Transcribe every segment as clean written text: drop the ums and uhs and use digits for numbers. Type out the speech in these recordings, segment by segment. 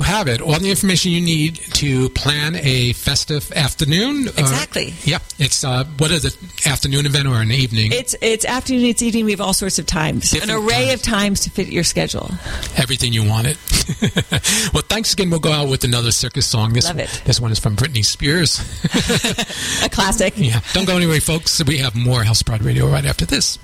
have it. All the information you need to plan a festive afternoon. Exactly. Yeah. It's what is it? Afternoon event or an evening? It's afternoon. It's evening. We have all sorts of times. An array of times to fit your schedule. Everything you wanted. Well, thanks again. We'll go out with another circus song. Love it. This one is from Britney Spears. A classic. Yeah. Don't go anywhere, folks. We have more House of Pride Radio right after this.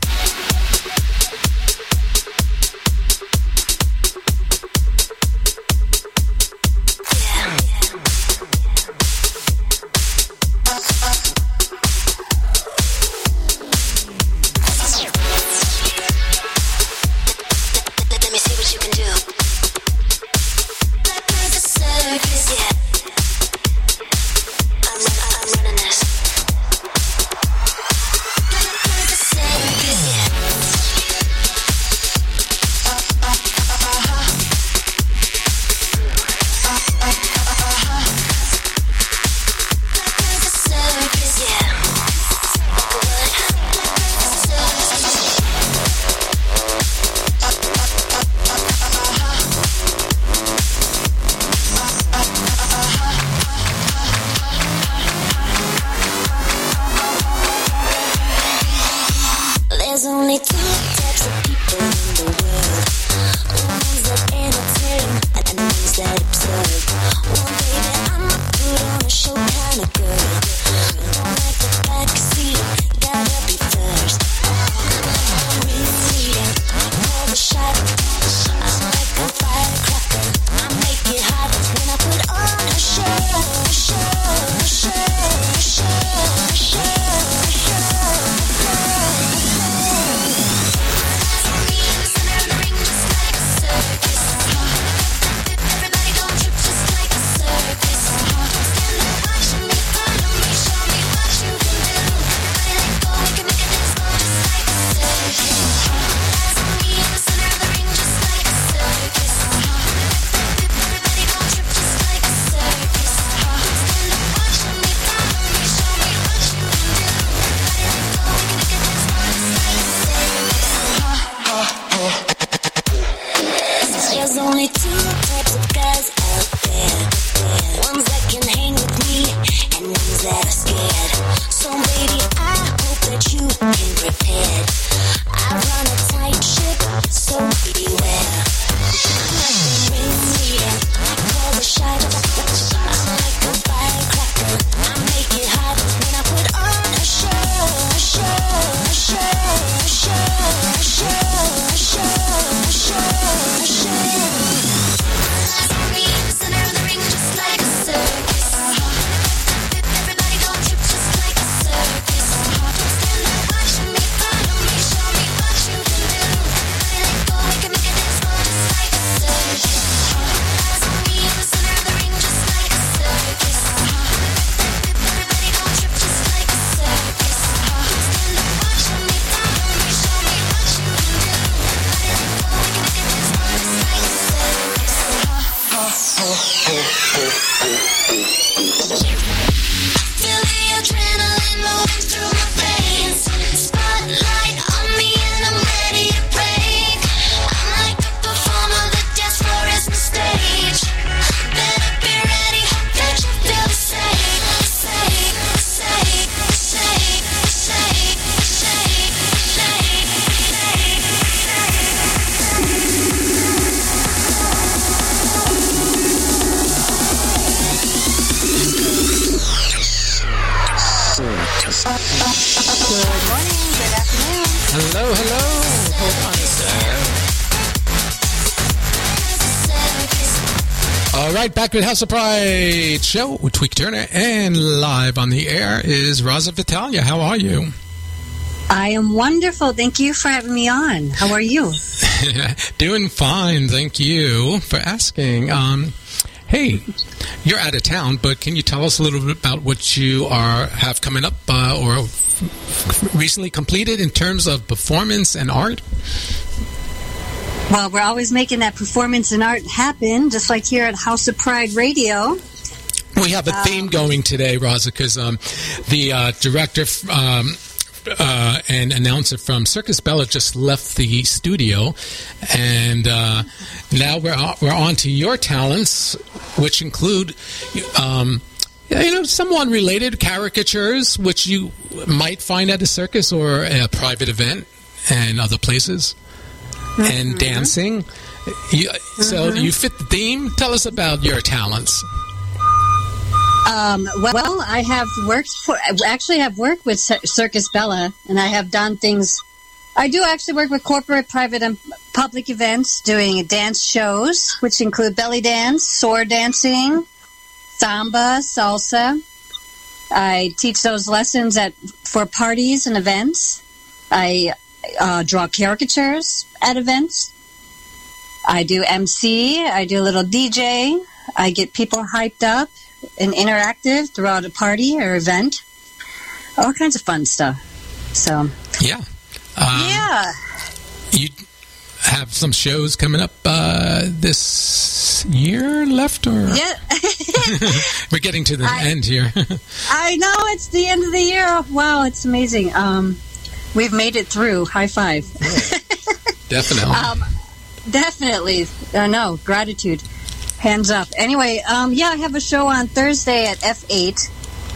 Back with House of Pride show with Tweak Turner, and live on the air is Raza Vitalia. How are you? I am wonderful. Thank you for having me on. How are you? Doing fine. Thank you for asking. Hey, you're out of town, but can you tell us a little bit about what you have coming up or recently completed in terms of performance and art? Well, we're always making that performance and art happen, just like here at House of Pride Radio. We have a theme going today, Raza, because the director and announcer from Circus Bella just left the studio, and now we're on to your talents which include, somewhat related caricatures, which you might find at a circus or a private event and other places, and dancing. So you fit the theme. Tell us about your talents. Well, I have worked with Circus Bella, and I have done things. I do actually work with corporate, private, and public events doing dance shows, which include belly dance, sword dancing, samba, salsa. I teach those lessons for parties and events. I draw caricatures at events. I do MC. I do a little DJ. I get people hyped up and interactive throughout a party or event. All kinds of fun stuff. So yeah. You have some shows coming up this year left, or yeah. We're getting to the end here. I know, it's the end of the year. Wow, it's amazing. We've made it through. High five. Definitely. Definitely. No, gratitude. Hands up. Anyway, I have a show on Thursday at F8.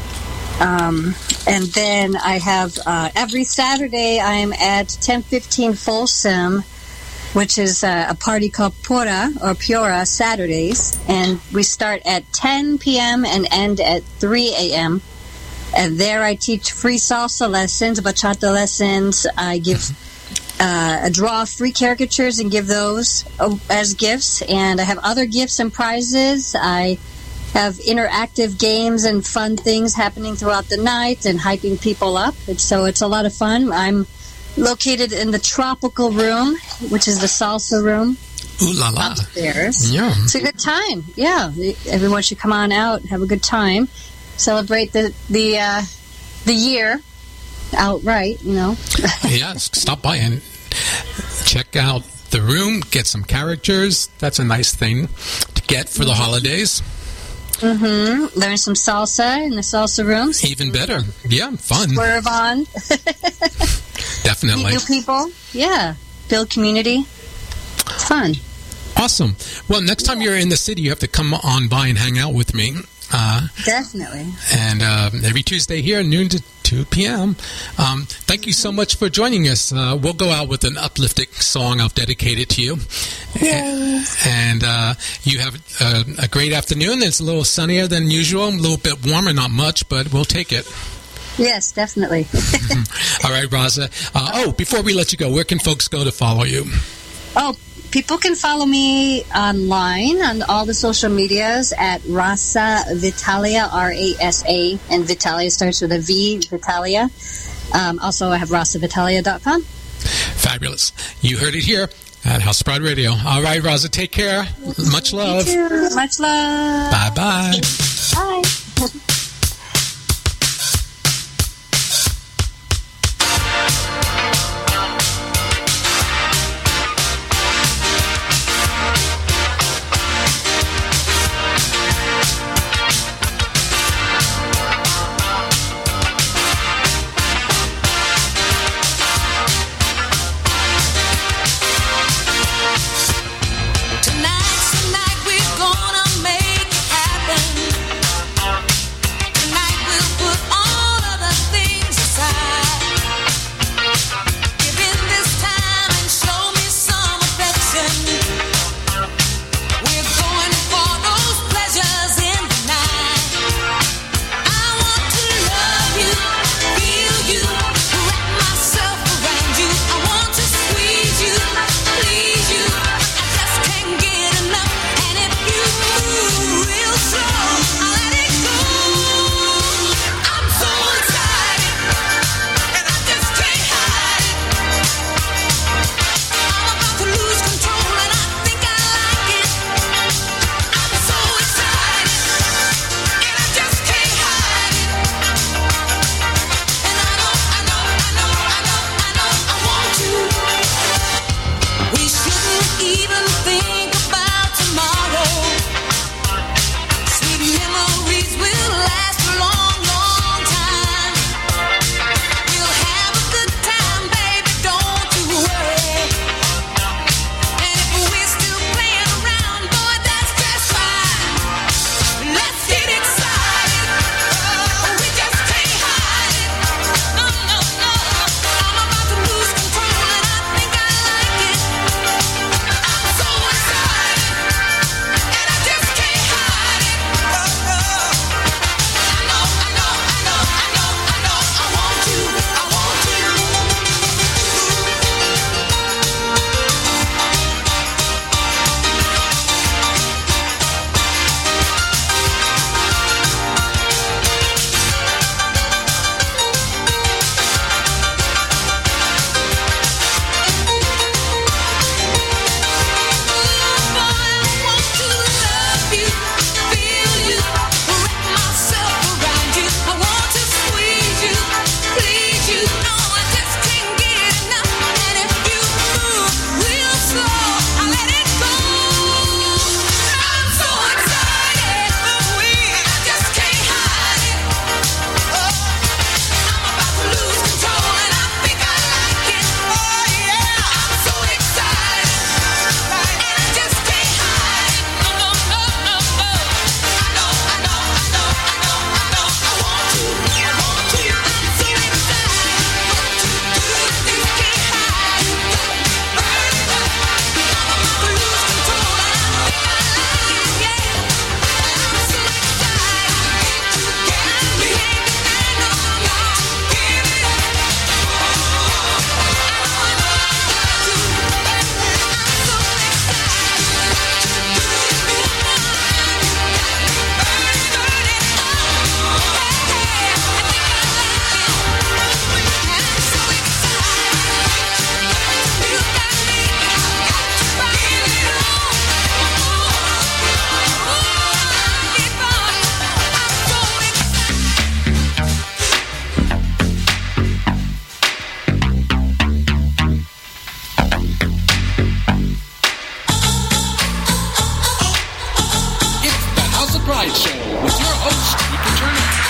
And then I have every Saturday I'm at 1015 Folsom, which is a party called Pura Saturdays. And we start at 10 p.m. and end at 3 a.m. And there I teach free salsa lessons, bachata lessons. I give draw free caricatures and give those as gifts. And I have other gifts and prizes. I have interactive games and fun things happening throughout the night and hyping people up. And so it's a lot of fun. I'm located in the tropical room, which is the salsa room. Ooh la la. Upstairs. Yeah. It's a good time. Yeah. Everyone should come on out, have a good time. Celebrate the year outright, Yes, stop by and check out the room, get some characters. That's a nice thing to get for the holidays. Learn some salsa in the salsa rooms. Even better. Yeah, fun. Swerve on. Definitely. Meet new people. Yeah. Build community. It's fun. Awesome. Well, next time you're in the city, you have to come on by and hang out with me. Definitely. And every Tuesday here, noon to 2 p.m. Thank you so much for joining us. We'll go out with an uplifting song. I'll dedicate it to you. Yes. And you have a great afternoon. It's a little sunnier than usual, a little bit warmer, not much, but we'll take it. Yes, definitely. All right, Raza. Before we let you go, where can folks go to follow you? People can follow me online on all the social medias at Rasa Vitalia, R-A-S-A, and Vitalia starts with a V, Vitalia. Also, I have RasaVitalia.com. Fabulous. You heard it here at House of Pride Radio. All right, Raza, take care. Much love. You too. Much love. Bye-bye. Bye. Tonight's the night we're gonna make it happen. Pride Show with your host, Rika Turner.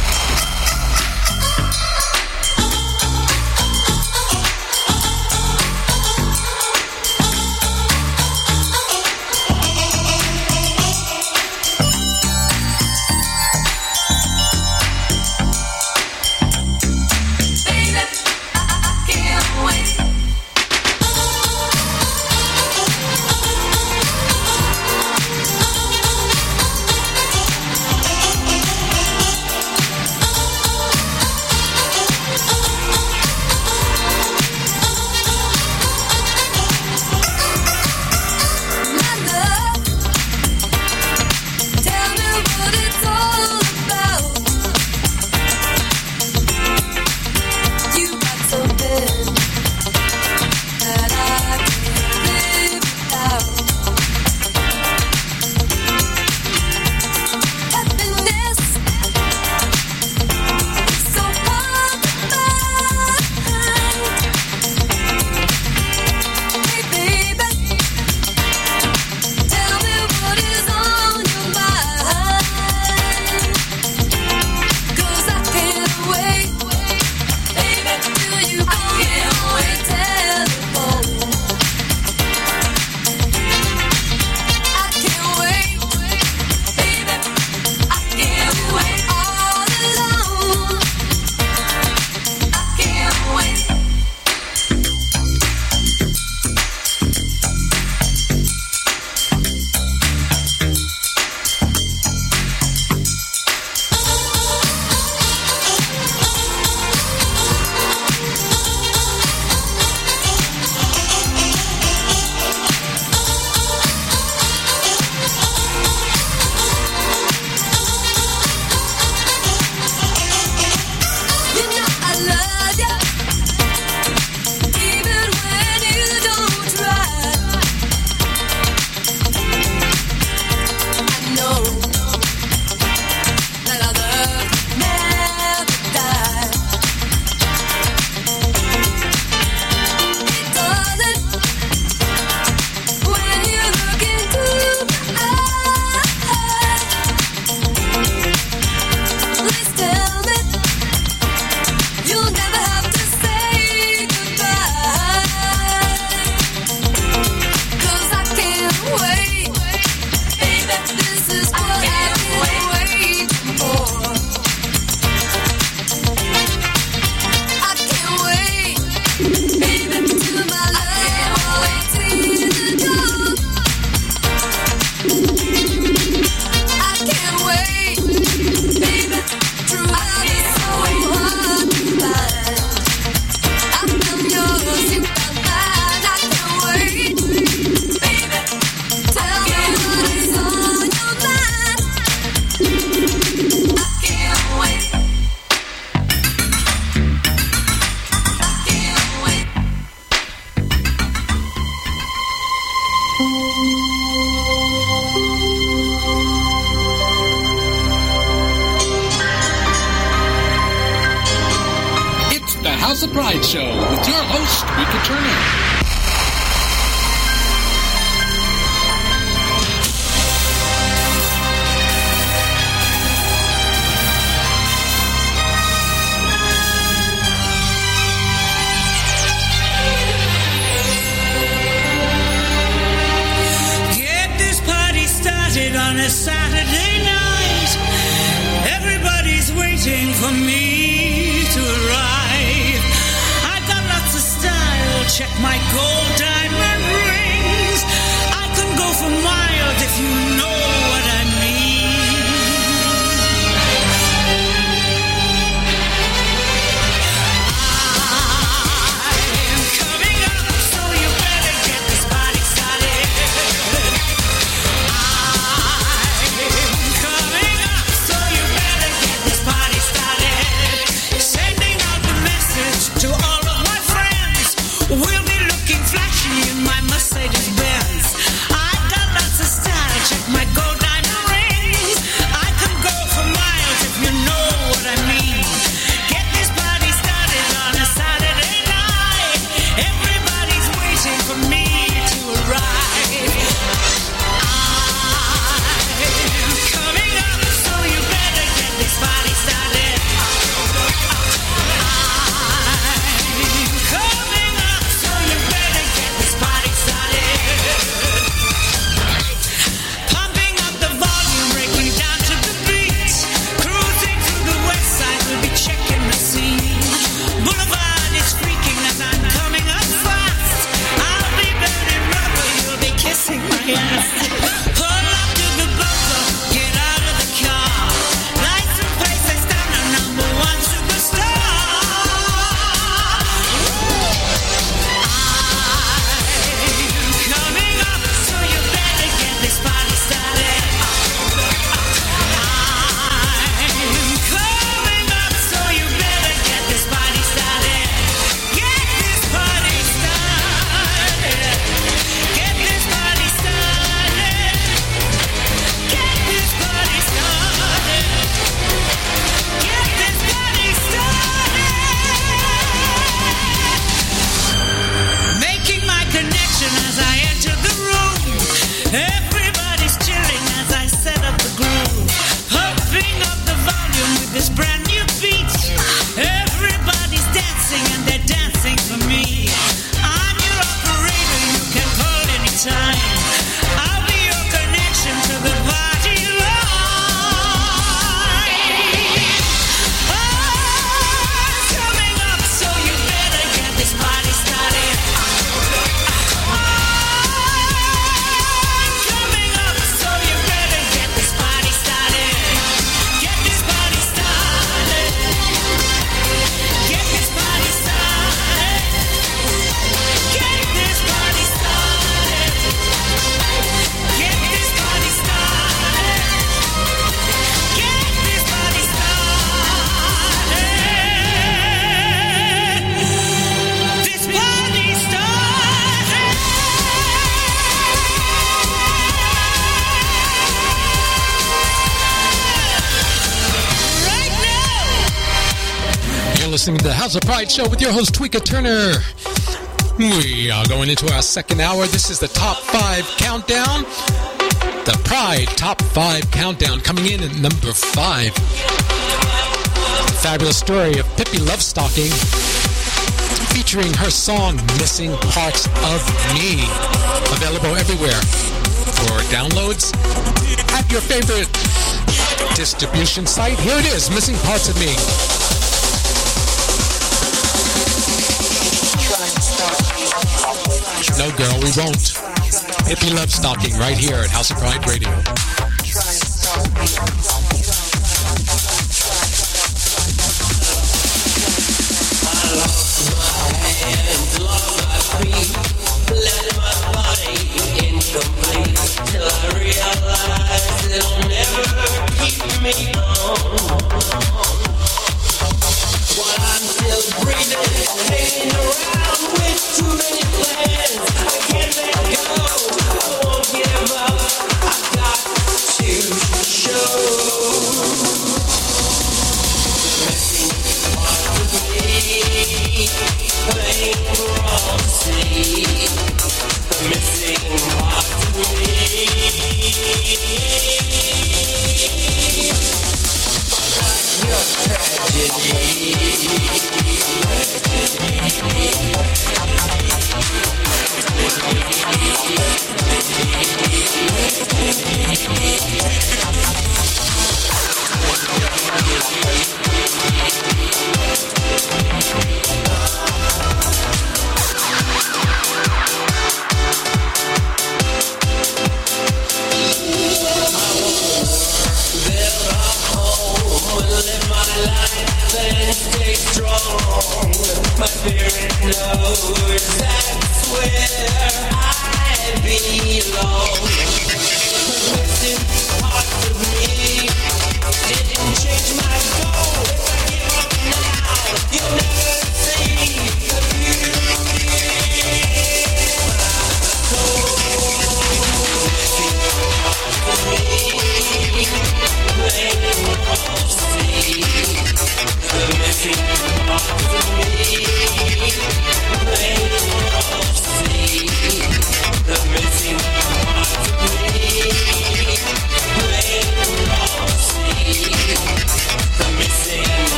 House of Pride Show with your host, Rika Turner. On a Saturday night, everybody's waiting for me to arrive. I got lots of style, check my gold diamond rings. I can go for miles if you know what I mean. I'm coming up, so you better get this party started. To all of my friends, we'll be looking flashy in my Mercedes Benz. I got lots of style, check my gold diamond. listening to the House of Pride show with your host, Tweeka Turner. We are going into our second hour. This is the Top 5 Countdown. The Pride Top 5 Countdown coming in at number 5. The fabulous story of Pippi Lovestocking featuring her song, Missing Parts of Me. Available everywhere for downloads at your favorite distribution site. Here it is, Missing Parts of Me. No, girl, we won't. Pippi Lovestocking right here at House of Pride Radio. Till I realize it'll never keep me on. While I'm still breathing, hanging around with too many plans, I can't let go, I won't give up, I've got to show. Missing part of me, playing for all to see. Missing part of me. Your tragedy. Stay strong. My spirit knows that's where I belong. Missing parts of me didn't change my goal. If I give up now, you'll never see the beauty in my soul. Missing parts of me, playing all to see. The missing parts of me, playing all to see. The missing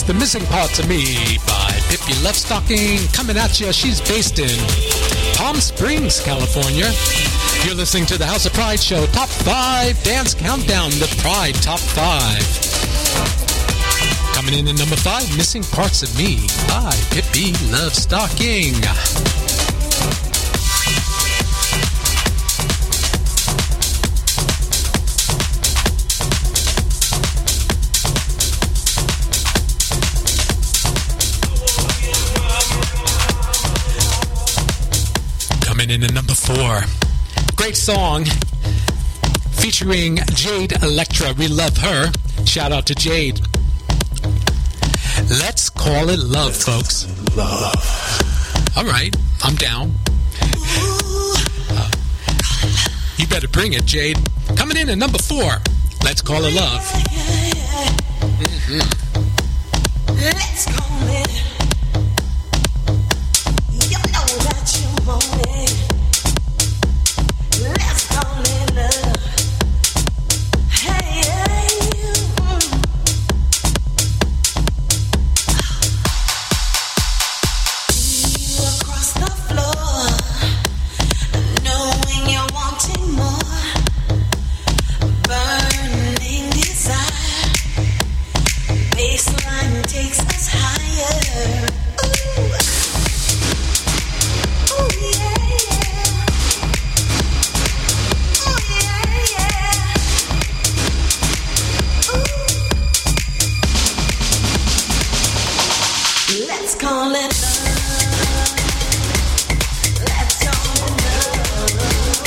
The Missing Parts of Me by Pippi Lovestocking coming at you. She's based in Palm Springs, California. You're listening to the House of Pride Show, Top 5 Dance Countdown, the Pride Top 5. Coming in at number 5, Missing Parts of Me by Pippi Lovestocking. In at number 4. Great song featuring Jade Electra. We love her. Shout out to Jade. Let's call it love, folks. Love. All right, I'm down. You better bring it, Jade. Coming in at number 4. Let's call it love. Mm-hmm. Let's call it. You know that you want it. Let's call it love. Hey, you across the floor, knowing you're wanting more, burning desire. Baseline takes us higher. Ooh. Ooh, yeah, yeah. Ooh, yeah, yeah. Ooh. Let's call it love. Let's call it love.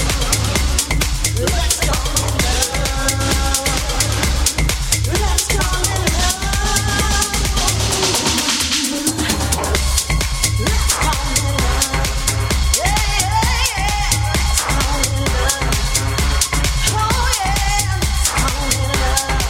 Let's call it love. Let's call it love. Let's call it love. Yeah, yeah, yeah. Let's call it love. Oh yeah, let's call it love.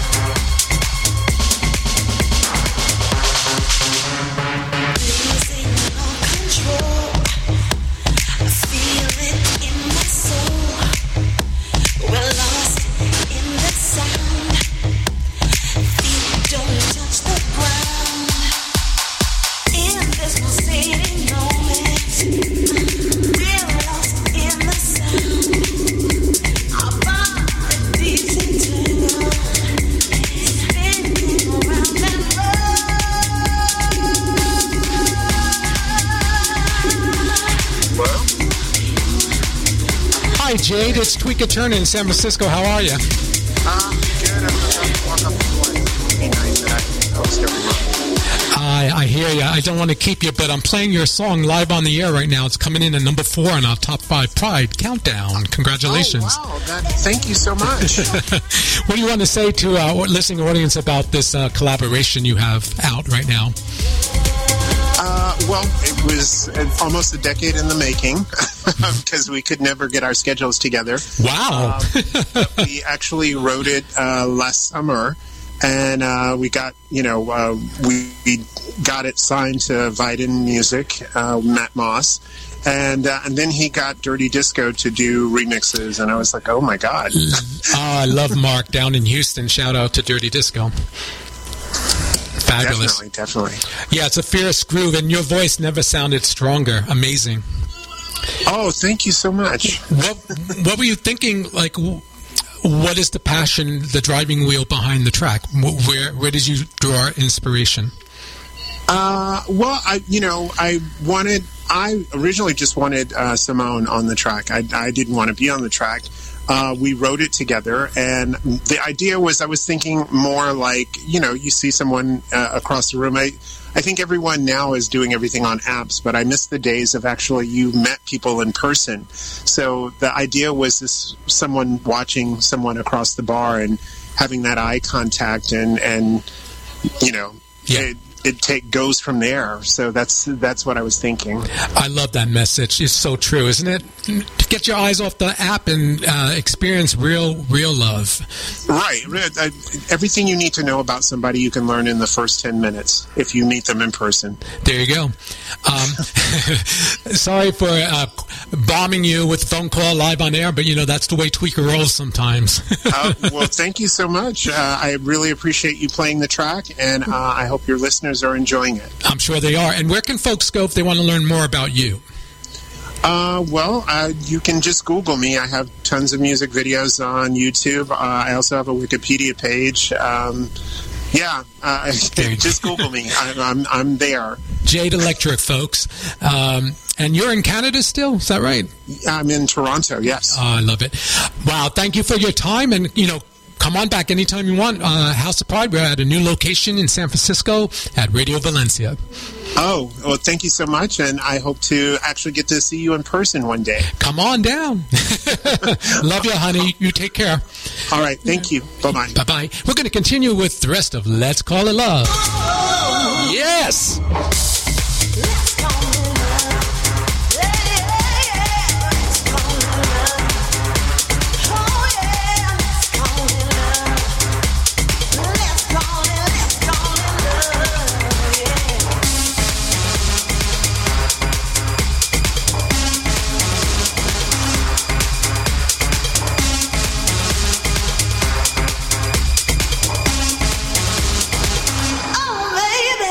Losing all control. I feel it in my soul. We're lost in the sound. Feet don't touch the ground. In this pulsating moment, we're lost in the sound. Our bodies internal, spinning around and Hi, Jade. It's Tweeka Turner in San Francisco. How are you? Good. I'm just going to walk up the floor. It'd be nice that I host everyone. I hear you. I don't want to keep you, but I'm playing your song live on the air right now. It's coming in at number 4 on our Top 5 Pride Countdown. Congratulations. Oh, wow. Thank you so much. What do you want to say to our listening audience about this collaboration you have out right now? Well, it was almost a decade in the making because we could never get our schedules together. Wow. But we actually wrote it last summer, and we got, we got it signed to Viden Music, Matt Moss, and then he got Dirty Disco to do remixes, and I was like, oh my God. I love Mark down in Houston. Shout out to Dirty Disco. Fabulous. Definitely. Yeah, it's a fierce groove, and your voice never sounded stronger. Amazing. Oh, thank you so much. What were you thinking? Like, what is the passion, the driving wheel behind the track? Where did you draw inspiration? Well, I originally just wanted Simone on the track. I didn't want to be on the track. We wrote it together, and the idea was I was thinking more like, you see someone across the room. I think everyone now is doing everything on apps, but I miss the days of actually you met people in person. So the idea was this someone watching someone across the bar and having that eye contact and Yeah. it goes from there. So that's what I was thinking. I love that message. It's so true, isn't it? Get your eyes off the app and experience real love. Right. Everything you need to know about somebody you can learn in the first 10 minutes if you meet them in person. There you go. Sorry for bombing you with a phone call live on air, but that's the way Tweeka rolls sometimes. Well, thank you so much. I really appreciate you playing the track, and I hope your listeners listeners are enjoying it. I'm sure they are. And where can folks go if they want to learn more about you? You can just Google me. I have tons of music videos on YouTube. I also have a Wikipedia page. Just Google me. I'm there. Jade Electric, folks. And you're in Canada still? Is that right? I'm in Toronto, yes. Oh, I love it. Wow, thank you for your time. And, come on back anytime you want. House of Pride, we're at a new location in San Francisco at Radio Valencia. Oh, well, thank you so much. And I hope to actually get to see you in person one day. Come on down. Love you, honey. You take care. All right. Thank you. Bye-bye. Bye-bye. We're going to continue with the rest of Let's Call It Love. Yes. Let's call it love. Let's call it love. Oh yeah, let's call it love. Let's call it love, yeah. Oh baby.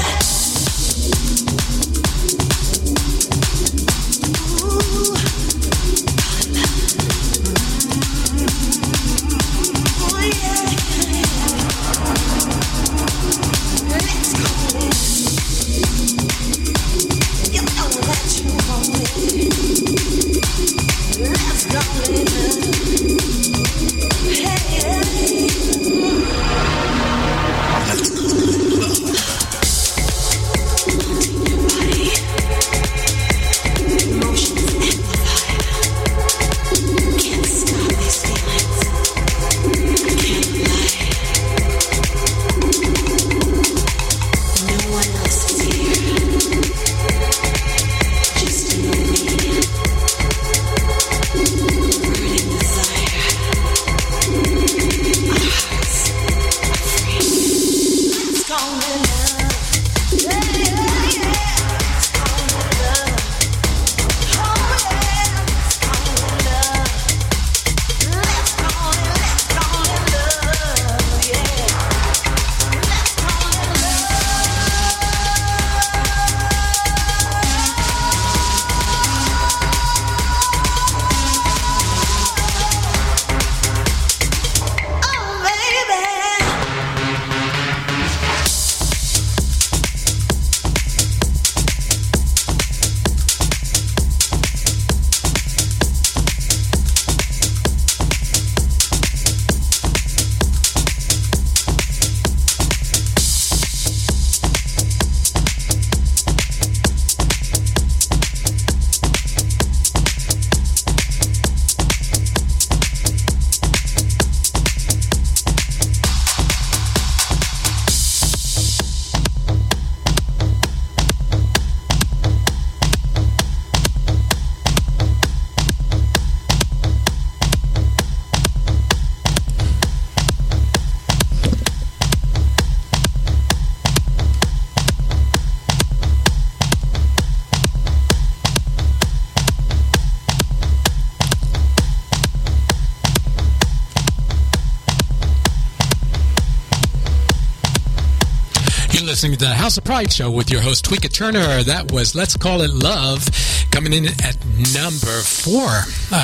Listening to the House of Pride show with your host Tweeka Turner. That was Let's Call It Love, coming in at number 4.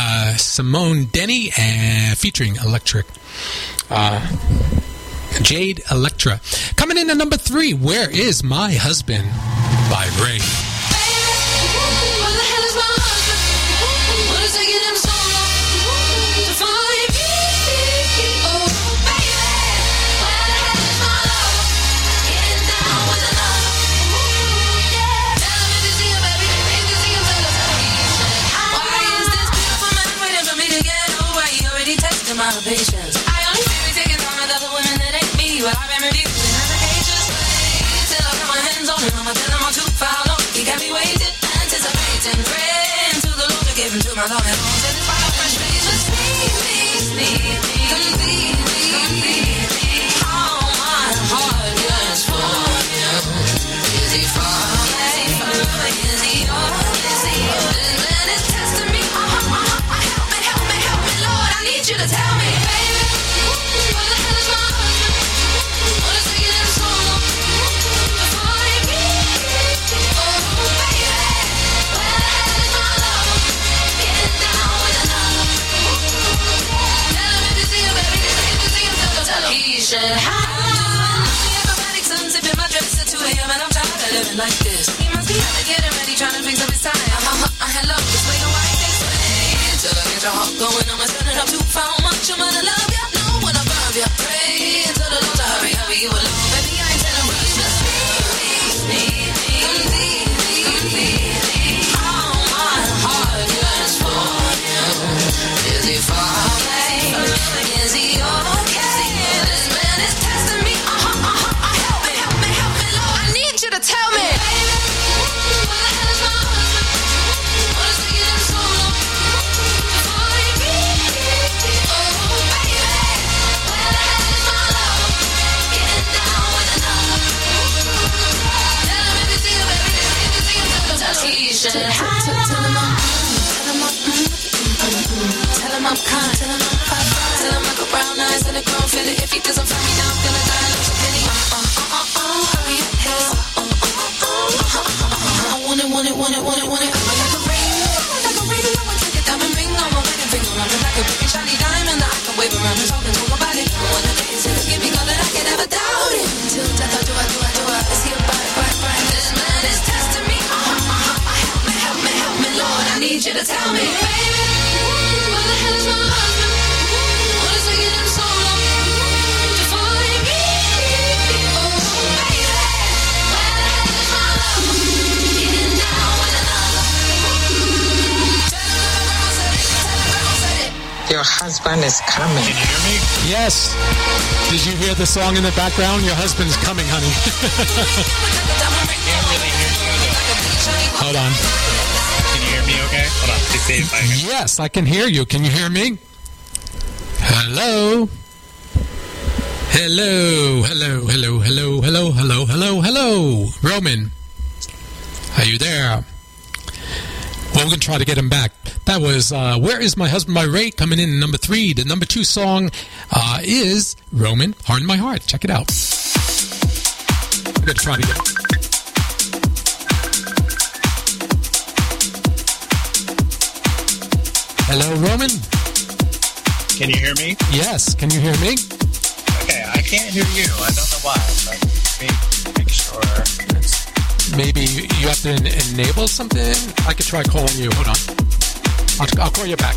Simone Denny featuring Electric. Jade Electra. Coming in at number 3, Where Is My Husband by Ray. My patience. I only see me taking on with other women that ain't me, but I remember you in other cages. Till I put my hands on him, I'ma tell him I'm too far long. He got me waiting, anticipating, praying to the Lord to give him to my long and long. Till it's my fresh face, just need me, completely. All my heart yearns for him. Is he far? Is he yours? Is he yours? And it's testing me. Help me, Lord, I need you to tell me, baby, what the hell is my husband? What is taking him so long to T-shirt. Acrobatic sun sipping my dress at 2 a.m. and I'm tired of living like this. He must be out getting ready, trying to fix up his time. Hello, this way the white they sway. Till I get your heart going, I'ma turn it up to how much I'm gonna love ya. Know when I love ya, pray until the Lord to hurry, hurry you alone. Baby, I ain't telling rush, just need me. All my heart yearns for him. Is he far away? Is he okay? This man is testing me. Help me, Lord. I need you to tell me. Baby, what the hell is my husband? What is taking him so long to find me? Oh, baby, where the hell is my love? Getting down with another. Tell him if you see him, baby, if you see him, tell him T-shirt. Tell him I'm kind. Tell him I'm fine. Tell him I got brown eyes and a grown fitted. If he doesn't find me now, I'm gonna die like a penny. Hurry up, hey. I want it. I'm like a ring. I want to take a diamond ring on my wedding finger. I'm like a big shiny diamond that I can wave around and talk to my body. One of the days it'll give me all that I can ever doubt it. Till death I do. Is he a bright? This man is testing me. Help me, Lord. I need you to tell me, baby. Where the hell is my husband? What is taking him so long to find me? Oh, baby, where the hell is my love? Getting down with another. Tell him grandma said it. Your husband is coming. Can you hear me? Yes. Did you hear the song in the background? Your husband's coming, honey. I can't really hear you, though. Hold on. Can you hear me okay? Hold on. Let's see if I can. Yes, I can hear you. Can you hear me? Hello? Hello. Roman, are you there? Well, we're going to try to get him back. That was Where Is My Husband by Ray coming in number 3. The number 2 song is Roman, Heart in My Heart. Check it out. We're going to try to get him. Hello, Roman? Can you hear me? Yes, can you hear me? Okay, I can't hear you. I don't know why, but make sure. Maybe you have to enable something? I could try calling you. Hold on. I'll call you back.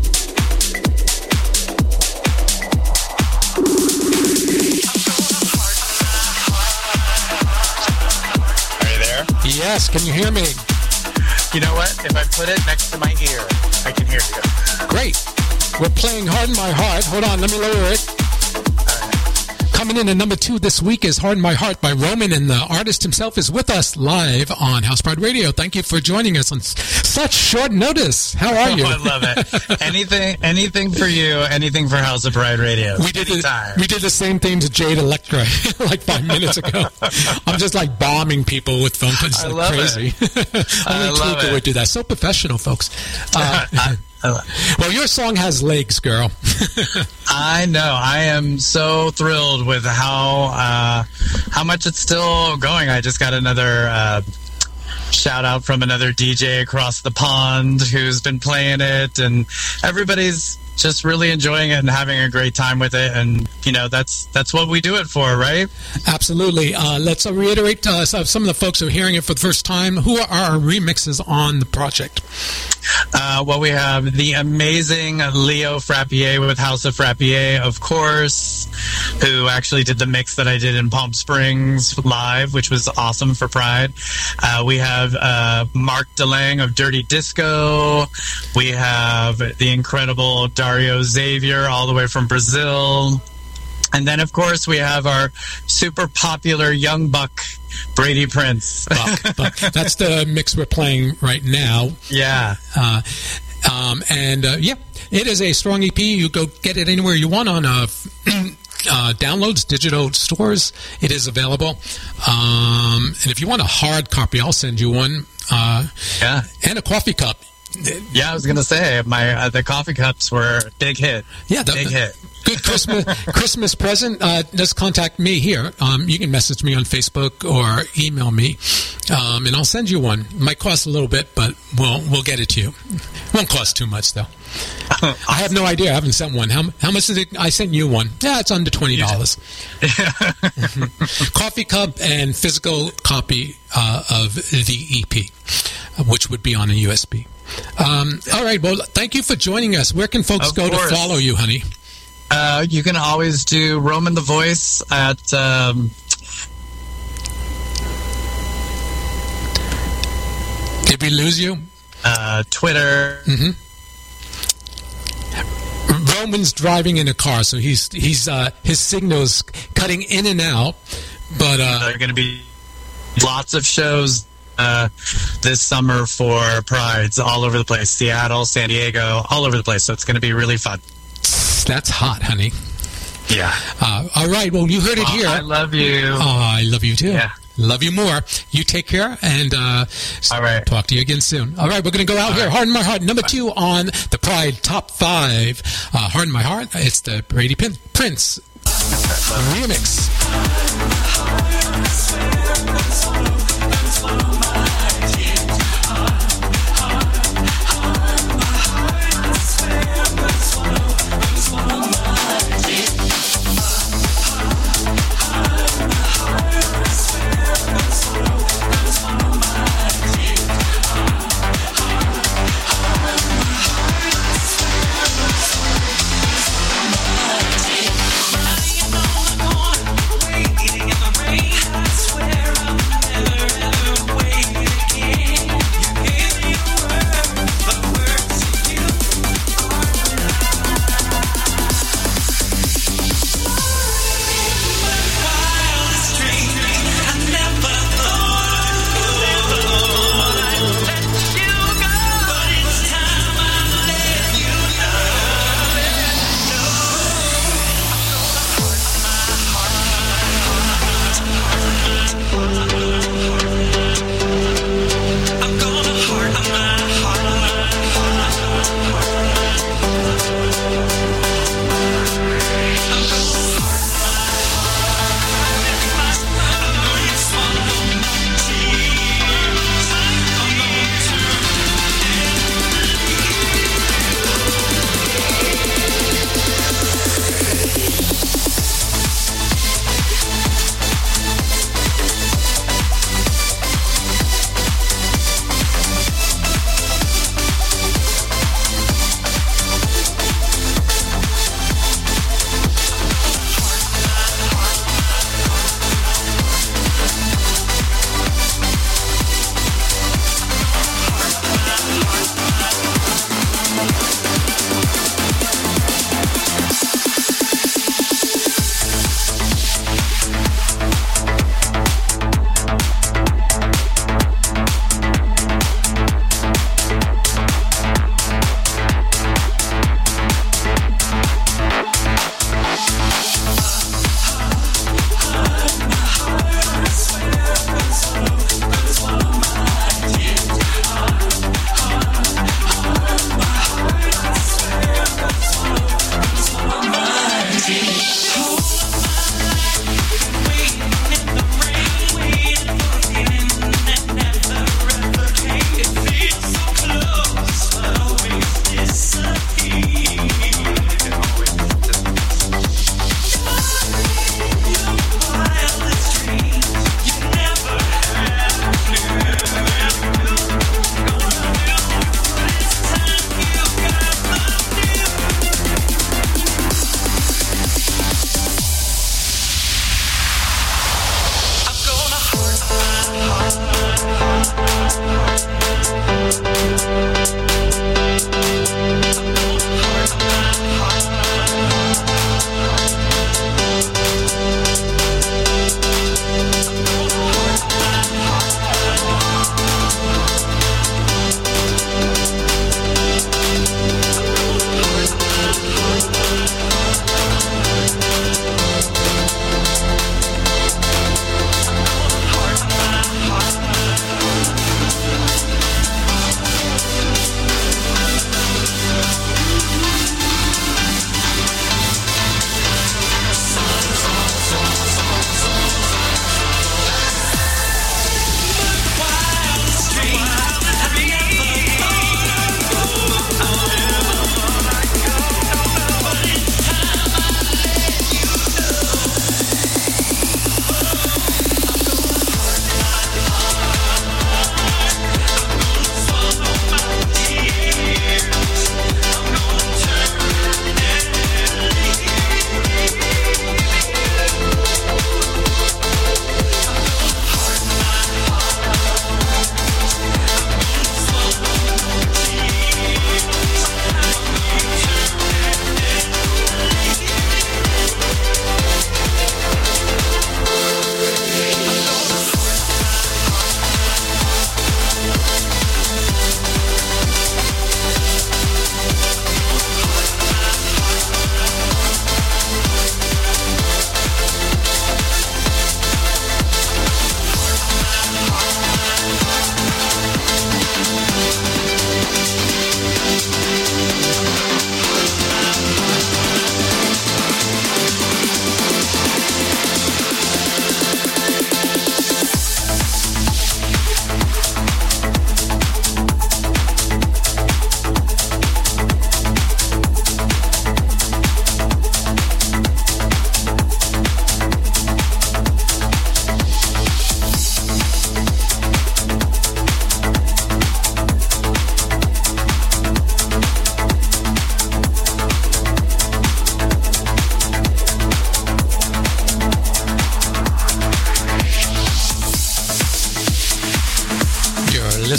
Are you there? Yes, can you hear me? You know what? If I put it next to my ear, I can hear you. Great. We're playing Heart in My Heart. Hold on, let me lower it. Coming in at number 2 this week is Heart in My Heart by Roman, and the artist himself is with us live on House Pride Radio. Thank you for joining us on such short notice. How are you? I love it. Anything for you, anything for House of Pride Radio. We did the same thing to Jade Electra like 5 minutes ago. I'm just like bombing people with phone calls. I like love crazy. Only Tuka would do that. So professional, folks. Well, your song has legs, girl. I know. I am so thrilled with how much it's still going. I just got another shout out from another DJ across the pond who's been playing it, and everybody's just really enjoying it and having a great time with it. And you know, that's what we do it for, right? Absolutely. Let's reiterate some of the folks who are hearing it for the first time. Who are our remixes on the project? Well, we have the amazing Leo Frappier with House of Frappier, of course, who actually did the mix that I did in Palm Springs live, which was awesome for Pride. We have Mark DeLange of Dirty Disco. We have the incredible Dario Xavier, all the way from Brazil. And then, of course, we have our super popular young buck, Brady Prince. Buck. That's the mix we're playing right now. Yeah. It is a strong EP. You go get it anywhere you want on downloads, digital stores. It is available. And if you want a hard copy, I'll send you one. And a coffee cup. Yeah, I was going to say, the coffee cups were a big hit. Yeah, big hit. good Christmas present, just contact me here. You can message me on Facebook or email me, and I'll send you one. Might cost a little bit, but we'll get it to you. Won't cost too much, though. I have no idea. I haven't sent one. How much is it? I sent you one. Yeah, it's under $20. Coffee cup and physical copy of the EP, which would be on a USB. All right. Well, thank you for joining us. Where can folks go to follow you, honey? You can always do Roman the Voice at... Did we lose you? Twitter. Mm-hmm. Roman's driving in a car, so he's his signal's cutting in and out. But there are going to be lots of shows this summer for Prides all over the place. Seattle, San Diego, all over the place. So it's going to be really fun. That's hot, honey. Yeah. All right. Well, you heard it here. I love you. Oh, I love you too. Yeah. Love you more. You take care, and all right. Talk to you again soon. All right, we're going to go out here. Heart in My Heart, number 2 on the Pride Top 5. Heart in My Heart, it's the Brady Prince remix. Waiting in the rain, I swear I'll never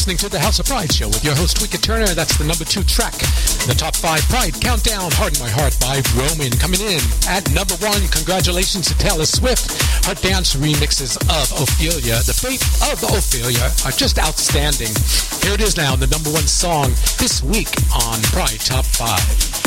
listening to the House of Pride show with your host, Wicked Turner. That's the number 2 track in the top 5 Pride Countdown, Harden My Heart by Roman. Coming in at number 1, congratulations to Taylor Swift. Her dance remixes of Ophelia, The Fate of Ophelia, are just outstanding. Here it is now, the number 1 song this week on Pride Top 5.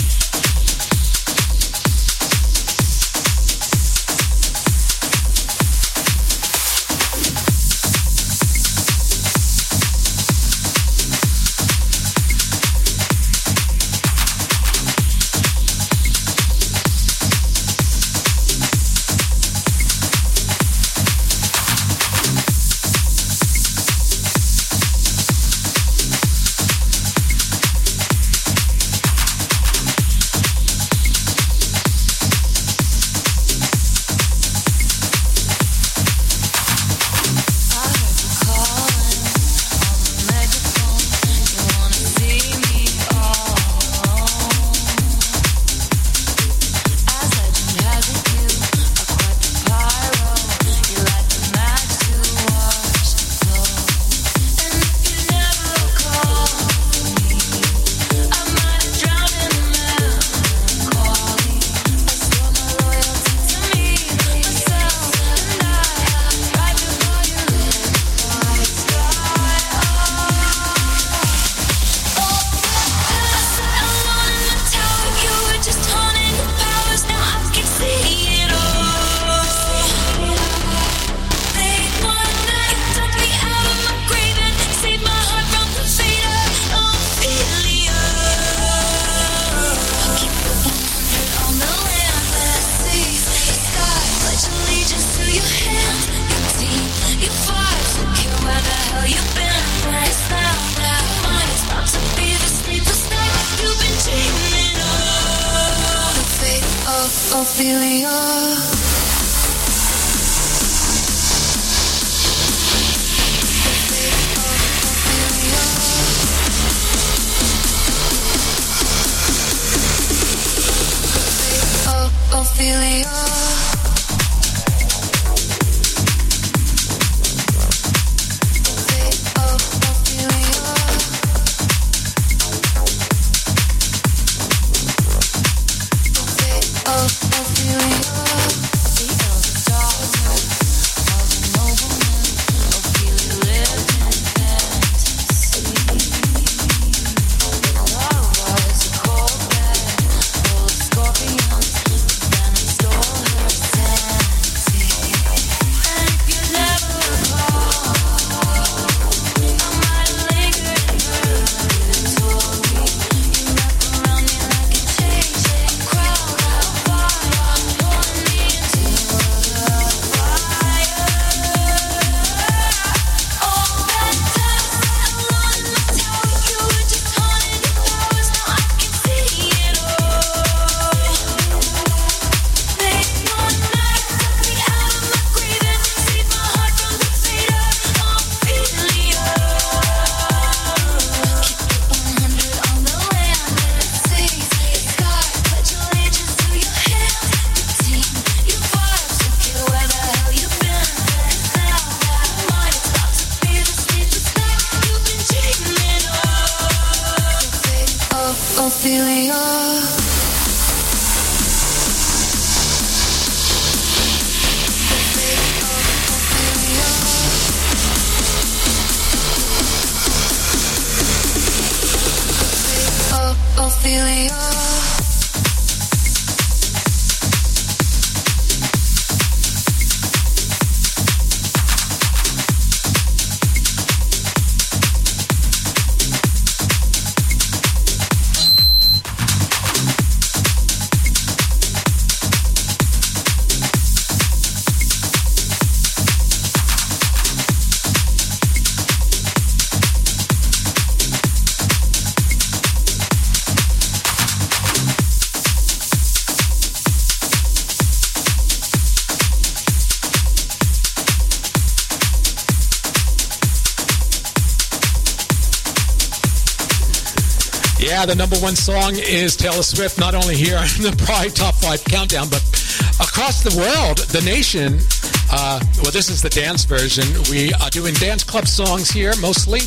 Yeah, the number 1 song is Taylor Swift, not only here on the Pride Top 5 Countdown, but across the world, the nation. Well, this is the dance version. We are doing dance club songs here, mostly.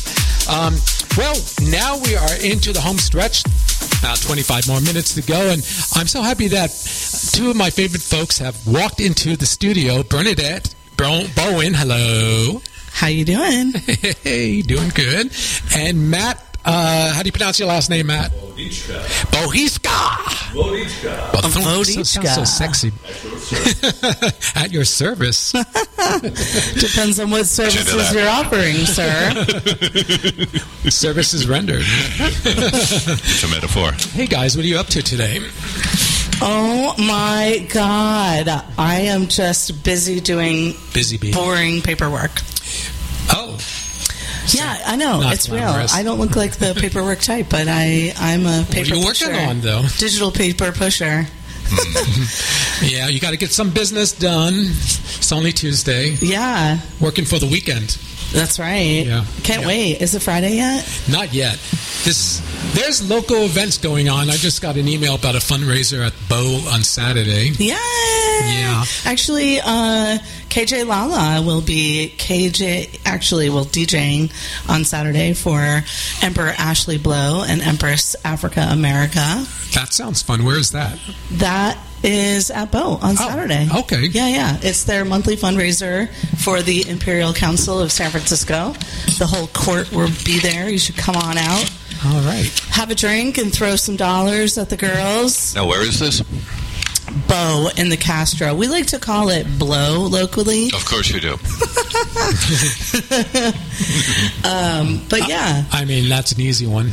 Well, now we are into the home stretch. About 25 more minutes to go, and I'm so happy that two of my favorite folks have walked into the studio. Bernadette Bowen, hello. How you doing? Hey, doing good. And Matt, how do you pronounce your last name, Matt? Bohiska. Bohiska. Sounds so sexy. At your service. Depends on what services you're offering, sir. Service is rendered. It's a metaphor. Hey, guys, what are you up to today? Oh, my God. I am just busy doing boring paperwork. Oh. Yeah, I know. Not it's glamorous. real. I don't look like the paperwork type, but I'm a paper What are you pusher. working on, though? Digital paper pusher. Yeah, you got to get some business done. It's only Tuesday. Yeah. Working for the weekend. That's right. Yeah. Can't wait. Is it Friday yet? Not yet. There's local events going on. I just got an email about a fundraiser at Bow on Saturday. Yay! Yeah. Actually, KJ Lala will DJing on Saturday for Emperor Ashley Blow and Empress Africa America. That sounds fun. Where is that? That is at Bow on Saturday. Okay. Yeah. It's their monthly fundraiser for the Imperial Council of San Francisco. The whole court will be there. You should come on out. All right. Have a drink and throw some dollars at the girls. Now, where is this? Bow in the Castro. We like to call it Blow locally. Of course you do. But yeah. I mean, that's an easy one.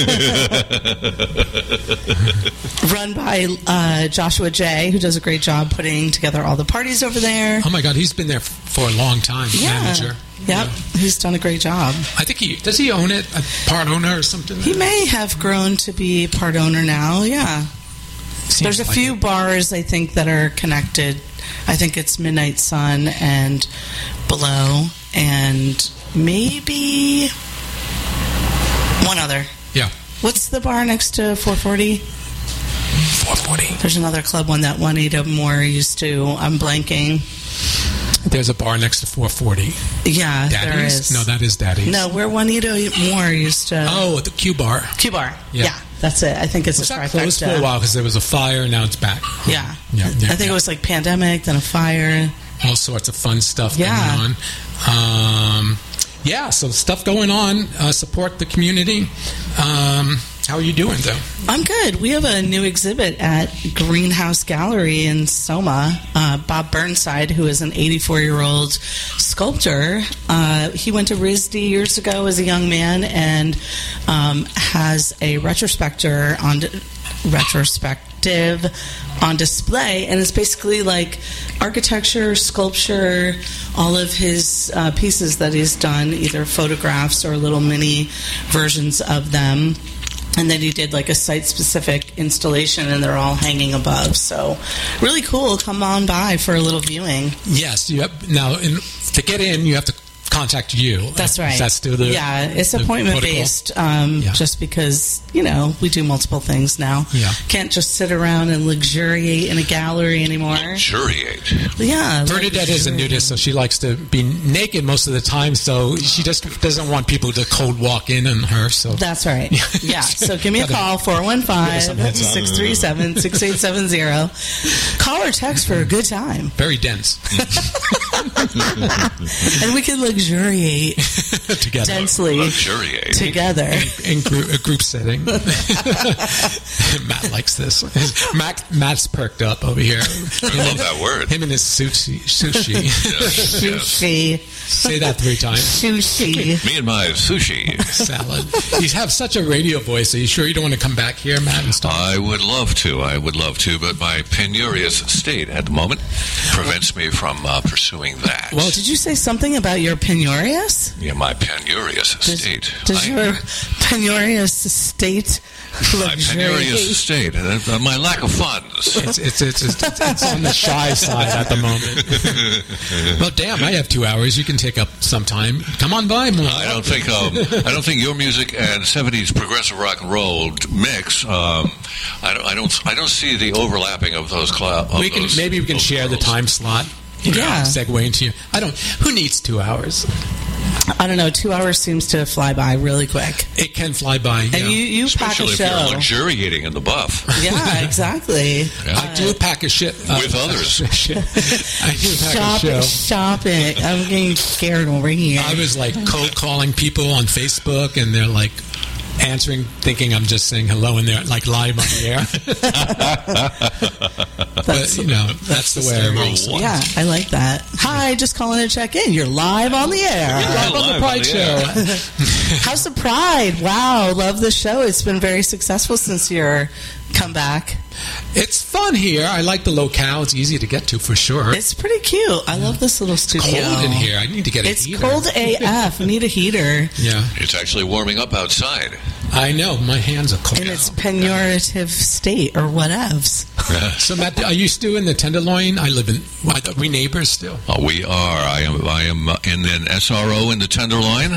Run by Joshua J., who does a great job putting together all the parties over there. Oh, my God. He's been there for a long time. Yeah. Manager. Yep. He's done a great job. I think does he own it? A part owner or something? He may have grown to be part owner now. Yeah. There's a few bars, I think, that are connected. I think it's Midnight Sun and Below and maybe one other. Yeah. What's the bar next to 440? 440. There's another club one that Juanita Moore used to. I'm blanking. There's a bar next to 440. Yeah, Daddy's? there is. No, that is Daddy's. No, where Juanita Moore used to. Oh, the Q Bar. Q Bar. Yeah. Yeah, that's it. I think it's Was a that closed for a trifecta. while because there was a fire? Now it's back. Yeah. Yeah. I think it was like pandemic, then a fire. All sorts of fun stuff Yeah. going on. Yeah, so stuff going on. Support the community. How are you doing, though? I'm good. We have a new exhibit at Greenhouse Gallery in Soma. Bob Burnside, who is an 84-year-old sculptor, he went to RISD years ago as a young man and has a retrospective on display, and it's basically like architecture, sculpture, all of his pieces that he's done, either photographs or little mini versions of them. And then he did like a site-specific installation, and they're all hanging above. So really cool. Come on by for a little viewing. Yes. Now, to get in, you have to contact you. That's right. That's still the it's the appointment-based, just because, we do multiple things now. Yeah. Can't just sit around and luxuriate in a gallery anymore. Luxuriate. Yeah. Bernadette is a nudist, so she likes to be naked most of the time, so she just doesn't want people to cold walk in on her. So That's right. Yeah. So give me a call, 415-637-6870. Call or text for a good time. Very dense. And we can luxuriate together. Densely Luxuriate. together. In a group setting. Matt likes this. Matt's perked up over here. I love that word. Him and his sushi. Sushi. Say that 3 times. Sushi. Me and my sushi. Salad. You have such a radio voice. Are you sure you don't want to come back here, Matt, and stuff? I would love to, but my penurious state at the moment prevents me from pursuing that. Well, did you say something about your penurious? Yeah, my penurious state. Does your penurious state My penurious state, my lack of funds. It's on the shy side at the moment. Well, damn, I have 2 hours. You can take up some time. Come on by. I don't think your music and 70s progressive rock and roll mix. I don't see the overlapping of those. Maybe we can share the time slot. Yeah. Segue into you. Who needs 2 hours? I don't know, 2 hours seems to fly by really quick. It can fly by. And you pack a Especially if you're show. luxuriating in the buff. Yeah, exactly. I do pack a shit. With others. I do pack a show. Stop it. I'm getting scared over here. I was like cold calling people on Facebook, and they're like answering, thinking I'm just saying hello, and they're like live on the air. But you know, that's the way I roll. Yeah, I like that. Hi, just calling to check in. You're live on the air. You're live on the Pride Show. House of Pride. Wow, love the show. It's been very successful since your comeback. It's fun here. I like the locale. It's easy to get to for sure. It's pretty cute. I love this little studio. Cold in here. I need to get a heater. It's cold AF. I need a heater. Yeah. It's actually warming up outside. I know. My hands are cold. In its pejorative state or whatevs. So, Matt, are you still in the Tenderloin? I live in. Are we neighbors still? We are. I am in an SRO in the Tenderloin.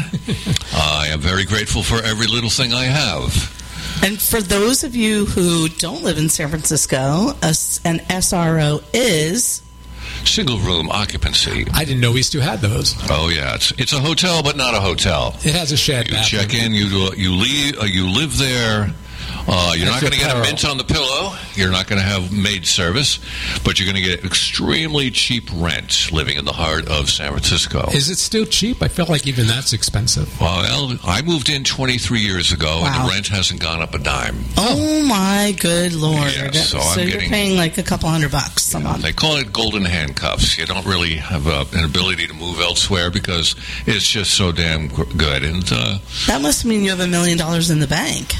I am very grateful for every little thing I have. And for those of you who don't live in San Francisco, an SRO is single room occupancy. I didn't know we still had those. Oh yeah, it's a hotel, but not a hotel. It has a shed. You check in, you leave, you live there. You're not going to get a mint on the pillow. You're not going to have maid service, but you're going to get extremely cheap rent living in the heart of San Francisco. Is it still cheap? I feel like even that's expensive. Well, I moved in 23 years ago, and the rent hasn't gone up a dime. Oh my good Lord! Yes, so you're paying like a couple $100 a month. They call it golden handcuffs. You don't really have an ability to move elsewhere because it's just so damn good. And that must mean you have $1 million in the bank.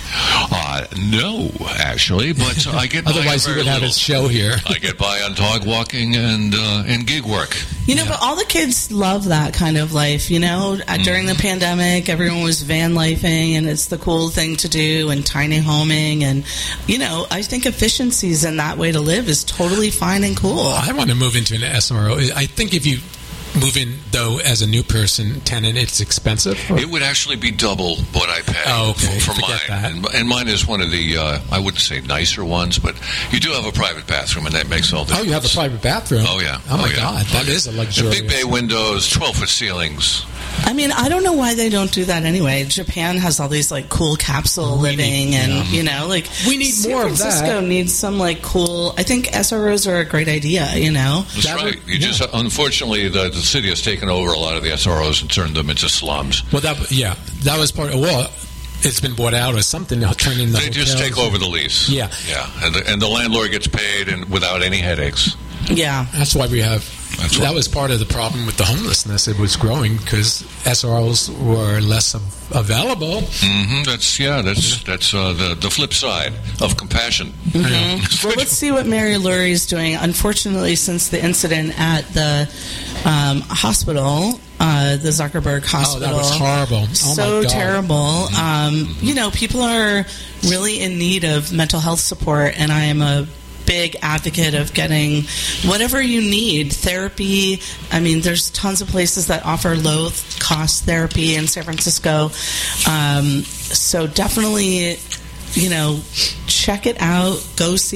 No, actually, but I get by. Otherwise, he would have his show here. I get by on dog walking and gig work. You know, but all the kids love that kind of life. You know, during the pandemic, everyone was van lifing, and it's the cool thing to do, and tiny homing, and you know, I think efficiencies in that way to live is totally fine and cool. I want to move into an SRO. I think if you move in, though, as a new person tenant, it's expensive? It would actually be double what I pay for mine. And mine is one of the, I wouldn't say nicer ones, but you do have a private bathroom, and that makes all the difference. Oh, you have a private bathroom? Oh, yeah. Oh, my God. That is a luxurious. The big bay windows, 12-foot ceilings. I mean, I don't know why they don't do that anyway. Japan has all these like cool capsule living, and you know, like we need more of that. San Francisco needs some like cool. I think SROs are a great idea. You know, that's right. You just unfortunately the city has taken over a lot of the SROs and turned them into slums. Well, that was part of it's been bought out or something. They'll turn in the They just take over the lease. Yeah, and the landlord gets paid and without any headaches. Yeah, that's why we have. That was part of the problem with the homelessness. It was growing because SROs were less available. Mm-hmm. That's the flip side of compassion. Mm-hmm. Well, let's see what Mary Lurie is doing. Unfortunately, since the incident at the hospital, the Zuckerberg Hospital, that was horrible. So terrible. You know, people are really in need of mental health support, and I am a big advocate of getting whatever you need. Therapy. I mean, there's tons of places that offer low-cost therapy in San Francisco. So definitely, you know, check it out. Go see